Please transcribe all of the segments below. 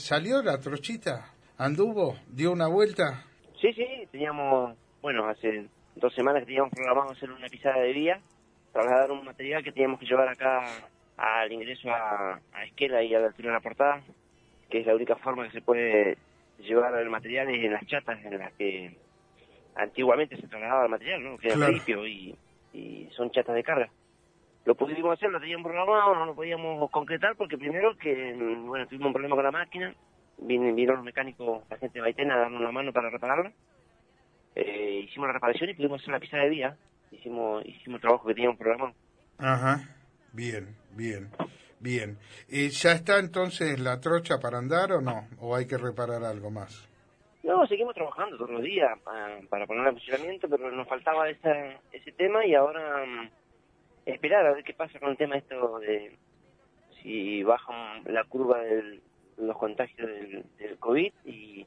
¿Salió la trochita? ¿Anduvo? ¿Dio una vuelta? Sí, teníamos, bueno, hace 2 semanas que teníamos programado hacer una pisada de vía, trasladar un material que teníamos que llevar acá al ingreso a Esquela y a la altura de la portada, que es la única forma que se puede llevar el material es en las chatas en las que antiguamente se trasladaba el material, ¿no? Que era Claro. ripio y son chatas de carga. Lo pudimos hacer, lo teníamos programado, no lo podíamos concretar porque primero que, bueno, tuvimos un problema con la máquina, vinieron los mecánicos, la gente de Baitena a darnos una mano para repararla. Hicimos la reparación y pudimos hacer la pisada de vía. Hicimos el trabajo que teníamos programado. Ajá. Bien. ¿Ya está entonces la trocha para andar o no? ¿O hay que reparar algo más? No, seguimos trabajando todos los días para ponerla en funcionamiento, pero nos faltaba ese tema y ahora esperar a ver qué pasa con el tema esto de si baja la curva de los contagios del COVID y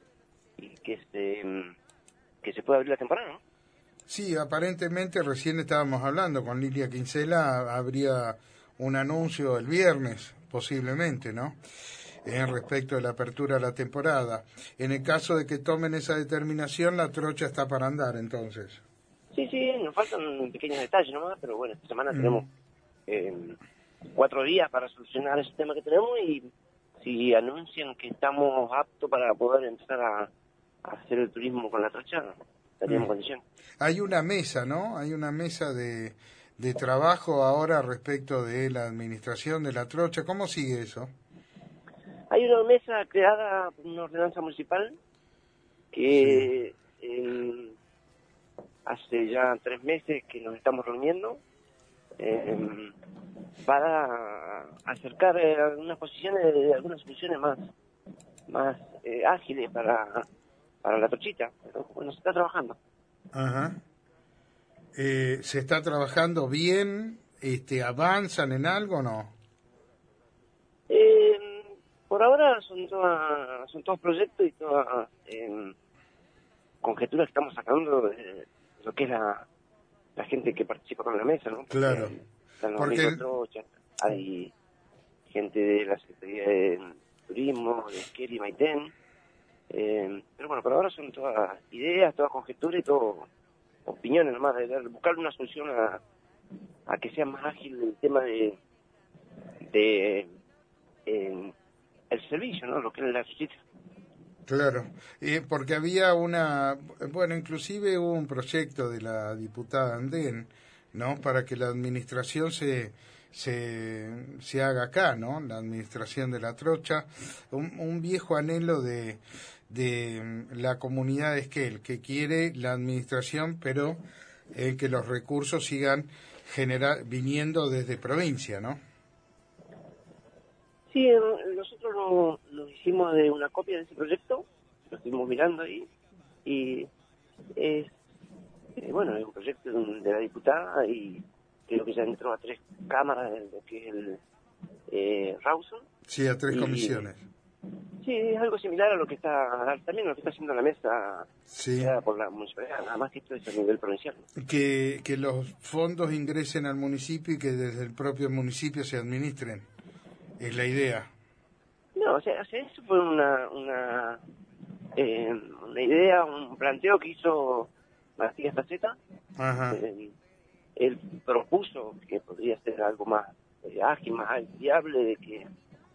que se pueda abrir la temporada, ¿no? Sí, aparentemente recién estábamos hablando con Lilia Quincela, habría un anuncio el viernes, posiblemente, ¿no? Respecto de la apertura de la temporada. En el caso de que tomen esa determinación, la trocha está para andar, entonces. Sí, nos faltan pequeños detalles nomás, pero bueno, esta semana tenemos Mm. 4 días para solucionar ese tema que tenemos y si anuncian que estamos aptos para poder empezar a hacer el turismo con la trocha, estaríamos en Mm. condición. Hay una mesa, ¿no? Hay una mesa de trabajo ahora respecto de la administración de la trocha. ¿Cómo sigue eso? Hay una mesa creada por una ordenanza municipal Sí. que hace ya 3 meses que nos estamos reuniendo eh, para acercar algunas posiciones, algunas soluciones más ágiles para la trochita. Pero bueno, se está trabajando. Ajá. ¿Se está trabajando bien? ¿Avanzan en algo o no? Por ahora son todos proyectos y todas conjeturas que estamos sacando de lo que es la gente que participa con la mesa, ¿no? Porque Claro. están los Porque amigos de Trocha, hay gente de la Secretaría de Turismo, de Esquel y Maitén, pero bueno, por ahora son todas ideas, todas conjeturas y todo opiniones nomás, de buscar una solución a que sea más ágil el tema de el servicio, ¿no? Lo que es la justicia. Claro, porque había bueno, inclusive hubo un proyecto de la diputada Andén, ¿no? Para que la administración se haga acá, ¿no? La administración de la trocha, un viejo anhelo de la comunidad de Esquel, que quiere la administración, pero que los recursos sigan viniendo desde provincia, ¿no? Sí, nosotros nos hicimos de una copia de ese proyecto, lo estuvimos mirando ahí, y es, bueno, es un proyecto de la diputada y creo que ya entró a 3 cámaras de lo que es el Rawson, Sí, a 3 y comisiones. sí, es algo similar a lo que también lo que está haciendo la mesa Sí. creada por la municipalidad, nada más que esto es a nivel provincial. Que los fondos ingresen al municipio y que desde el propio municipio se administren. Es la idea. No, o sea, eso fue una idea, un planteo que hizo Matías Paceta. Ajá, Él propuso que podría ser algo más ágil, más viable, de que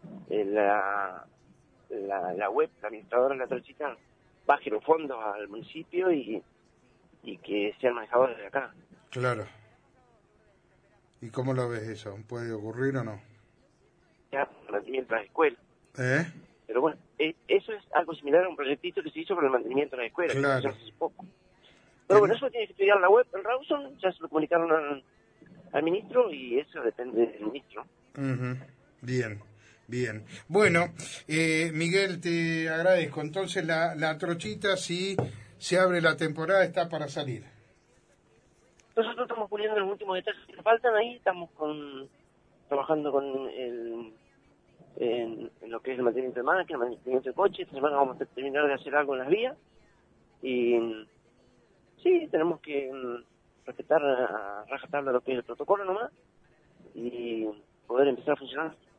la web, la administradora de la trochita, baje los fondos al municipio y que sean manejados desde acá. claro. ¿Y cómo lo ves eso? ¿Puede ocurrir o no? Ya, mantenimiento de las escuelas. ¿Eh? Pero bueno, eso es algo similar a un proyectito que se hizo para el mantenimiento de las escuelas, que se hizo Claro. hace poco. Pero bueno, Ten- eso tiene que estudiar la web, el Rawson, ya se lo comunicaron al ministro y eso depende del ministro. Ujú. Bien, bien. Bueno, Miguel, te agradezco. Entonces la trochita, si se abre la temporada, está para salir. Nosotros estamos puliendo los últimos detalles que faltan ahí, estamos trabajando con en lo que es el mantenimiento de máquina, el mantenimiento de coche. Esta semana vamos a terminar de hacer algo en las vías y sí, tenemos que respetar a rajatabla lo que es el protocolo nomás y poder empezar a funcionar.